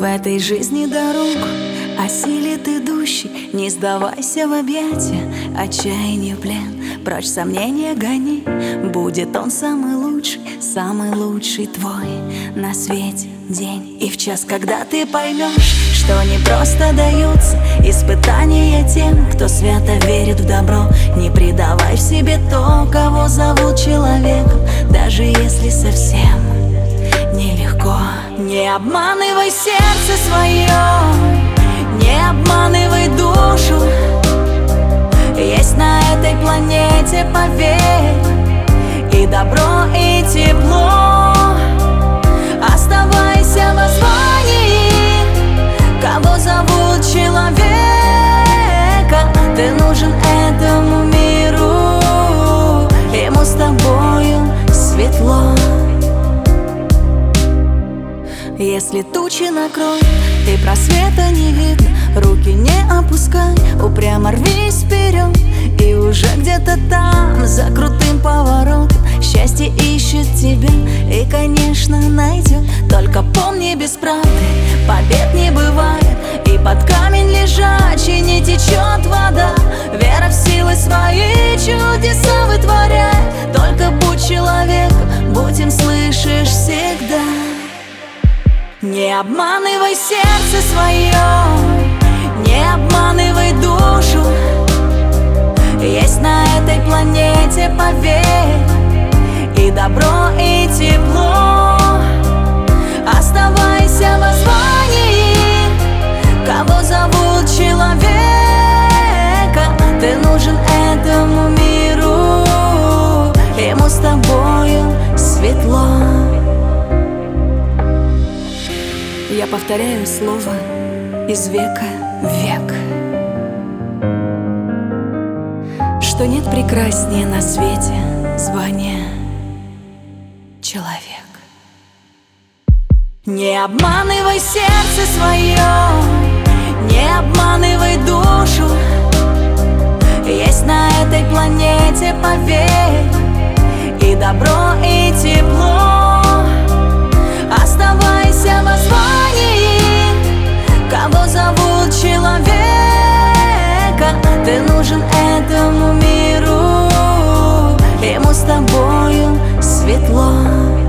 В этой жизни дорог осилит идущий. Не сдавайся в объятия, отчаяние плен. Прочь сомнения гони, будет он самый лучший твой на свете день. И в час, когда ты поймешь, что не просто даются испытания тем, кто свято верит в добро. Не предавай в себе то, кого зовут человеком, даже если совсем нелегко. Не обманывай сердце свое, не обманывай душу. Есть на этой планете, поверь, и добро, и тепло. Оставайся в звании, кого зовут человека. Ты нужен этому миру, ему с тобою светло. Если тучи накроют, и просвета не видно, руки не опускай, упрямо рвись вперед. И уже где-то там, за крутым поворотом, счастье ищет тебя и, конечно, найдет. Только помни, без правды побед не бывает, и под камень лежачий не течет вода. Вера в силы свои чудеса вытворяет. Только будь человеком, будь им, слышишь, всегда. Не обманывай сердце свое, не обманывай душу. Есть на этой планете, поверь, и добро, и тепло. Оставайся в звании, кого зовут человека. Ты нужен этому миру, ему с тобою светло. Я повторяю слово из века в век, что нет прекраснее на свете звания человек. Не обманывай сердце свое, не обманывай душу. Есть на этой планете, поверь, и добро, и тепло. Оставайся в звании, кого зовут человека. Ты нужен этому миру, ему с тобою светло.